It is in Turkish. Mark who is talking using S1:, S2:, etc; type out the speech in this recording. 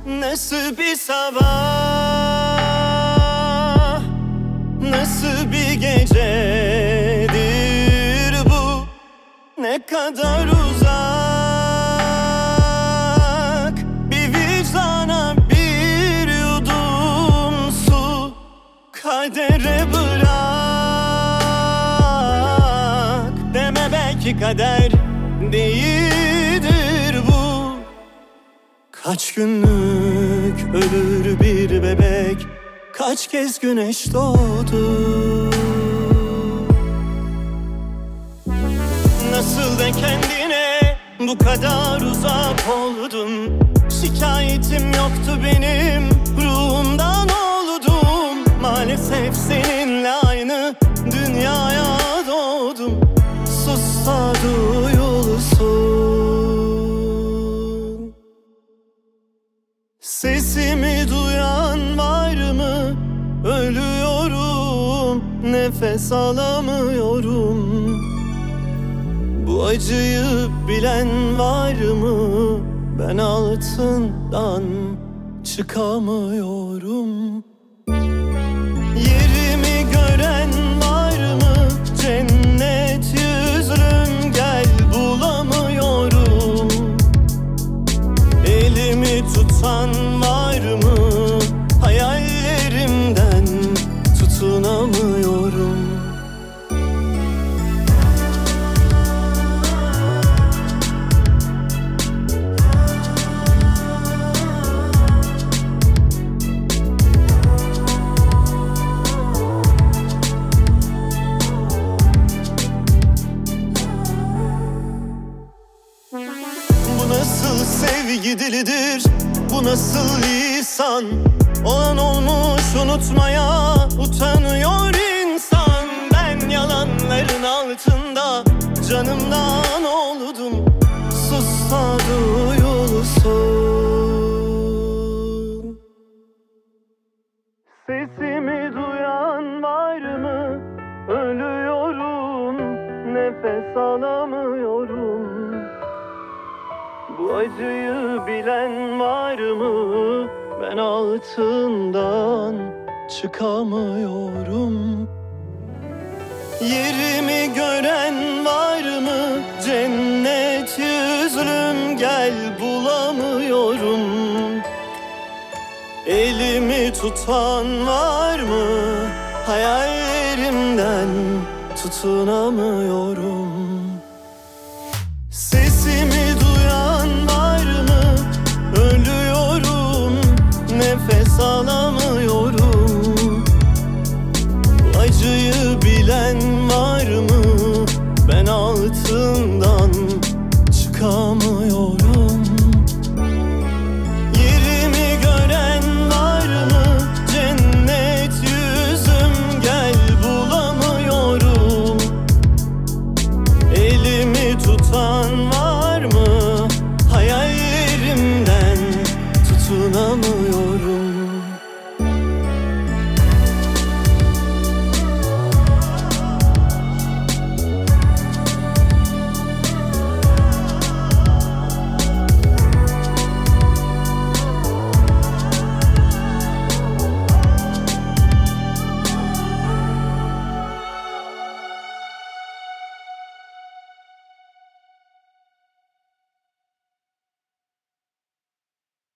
S1: Nasıl bir sabah, nasıl bir gecedir bu? Ne kadar uzak bir vicdana bir yudum su. Kadere bırak deme, belki kader değildir bu. Kaç günlük ölür bir bebek, kaç kez güneş doğdu. Nasıl da kendine bu kadar uzak oldun? Şikayetim yoktu benim, ruhumdan oldum. Maalesef seninle aynı dünyaya doğdum. Sussa duyulsun. Sesimi duyan var mı? Ölüyorum, nefes alamıyorum. Bu acıyı bilen var mı? Ben altından çıkamıyorum. Yerimi gören var mı? Cennet yüzlüm, gel bulamıyorum. Elimi tutan var mı? Hayallerimden tutunamıyorum. Bu nasıl sevgi dilidir? Bu nasıl lisan? Olan olmuş, unutmaya utanıyor insan. Ben yalanların altında canımdan oldum. Sussa duyulsun. Sesimi duyan var mı? Ölüyorum, nefes alamıyorum. Bu acıyı bilen var mı? Ben altından çıkamıyorum. Yerimi gören var mı? Cennet yüzlüm, gel bulamıyorum. Elimi tutan var mı? Hayallerimden tutunamıyorum.